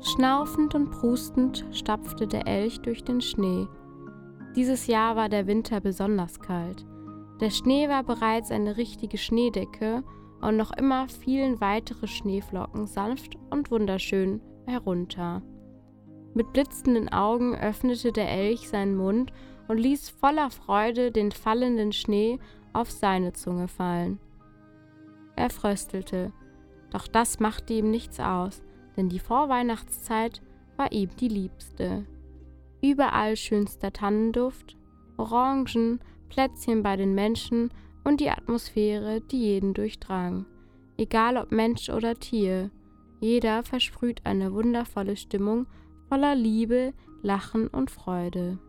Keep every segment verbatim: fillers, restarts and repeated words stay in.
Schnaufend und prustend stapfte der Elch durch den Schnee. Dieses Jahr war der Winter besonders kalt. Der Schnee war bereits eine richtige Schneedecke und noch immer fielen weitere Schneeflocken sanft und wunderschön herunter. Mit blitzenden Augen öffnete der Elch seinen Mund und ließ voller Freude den fallenden Schnee auf seine Zunge fallen. Er fröstelte, doch das machte ihm nichts aus, denn die Vorweihnachtszeit war ihm die liebste. Überall schönster Tannenduft, Orangen, Plätzchen bei den Menschen und die Atmosphäre, die jeden durchdrang. Egal ob Mensch oder Tier, jeder versprüht eine wundervolle Stimmung voller Liebe, Lachen und Freude.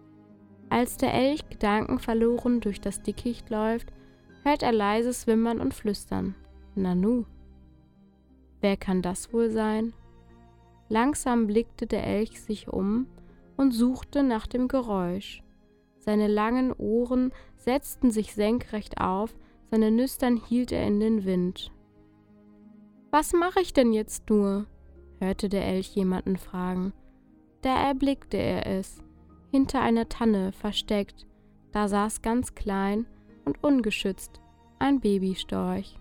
Als der Elch gedankenverloren durch das Dickicht läuft, hört er leises Wimmern und Flüstern. Nanu. Wer kann das wohl sein? Langsam blickte der Elch sich um und suchte nach dem Geräusch. Seine langen Ohren setzten sich senkrecht auf, seine Nüstern hielt er in den Wind. »Was mache ich denn jetzt nur?« hörte der Elch jemanden fragen. Da erblickte er es, hinter einer Tanne versteckt, da saß ganz klein und ungeschützt ein Babystorch.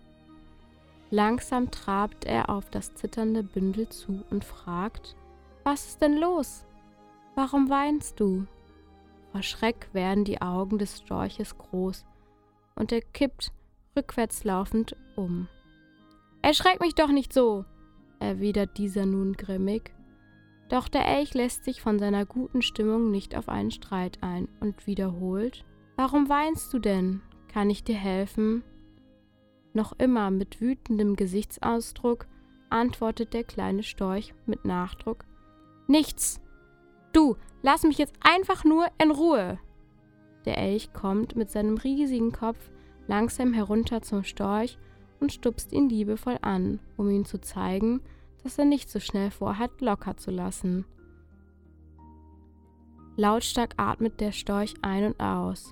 Langsam trabt er auf das zitternde Bündel zu und fragt, »Was ist denn los? Warum weinst du?« Vor Schreck werden die Augen des Storches groß und er kippt rückwärts laufend um. »Erschreck mich doch nicht so«, erwidert dieser nun grimmig. Doch der Elch lässt sich von seiner guten Stimmung nicht auf einen Streit ein und wiederholt, »Warum weinst du denn? Kann ich dir helfen?« Noch immer mit wütendem Gesichtsausdruck antwortet der kleine Storch mit Nachdruck, »Nichts! Du, lass mich jetzt einfach nur in Ruhe!« Der Elch kommt mit seinem riesigen Kopf langsam herunter zum Storch und stupst ihn liebevoll an, um ihm zu zeigen, dass er nicht so schnell vorhat, locker zu lassen. Lautstark atmet der Storch ein und aus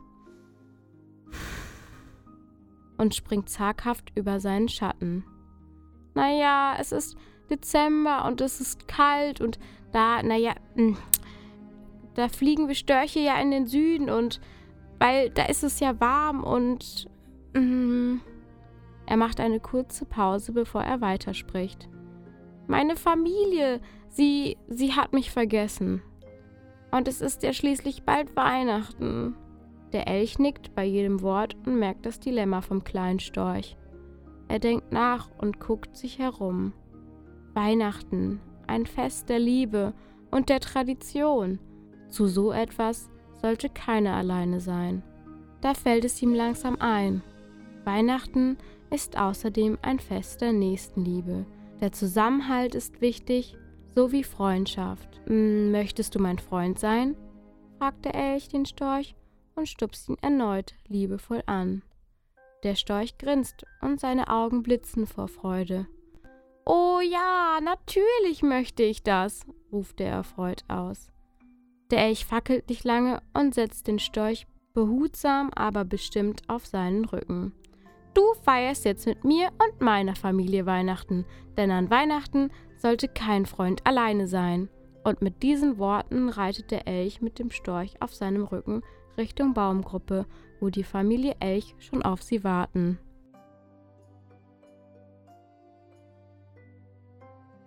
und springt zaghaft über seinen Schatten. »Naja, es ist Dezember und es ist kalt und da, naja, da fliegen wir Störche ja in den Süden und weil da ist es ja warm und...« mm. Er macht eine kurze Pause, bevor er weiterspricht. »Meine Familie, sie, sie hat mich vergessen. Und es ist ja schließlich bald Weihnachten.« Der Elch nickt bei jedem Wort und merkt das Dilemma vom kleinen Storch. Er denkt nach und guckt sich herum. Weihnachten, ein Fest der Liebe und der Tradition. Zu so etwas sollte keiner alleine sein. Da fällt es ihm langsam ein. Weihnachten ist außerdem ein Fest der Nächstenliebe. Der Zusammenhalt ist wichtig, so wie Freundschaft. Hm, »Möchtest du mein Freund sein?« fragt der Elch den Storch und stupst ihn erneut liebevoll an. Der Storch grinst und seine Augen blitzen vor Freude. »Oh ja, natürlich möchte ich das«, ruft er erfreut aus. Der Elch fackelt nicht lange und setzt den Storch behutsam, aber bestimmt auf seinen Rücken. »Du feierst jetzt mit mir und meiner Familie Weihnachten, denn an Weihnachten sollte kein Freund alleine sein.« Und mit diesen Worten reitet der Elch mit dem Storch auf seinem Rücken Richtung Baumgruppe, wo die Familie Elch schon auf sie warten.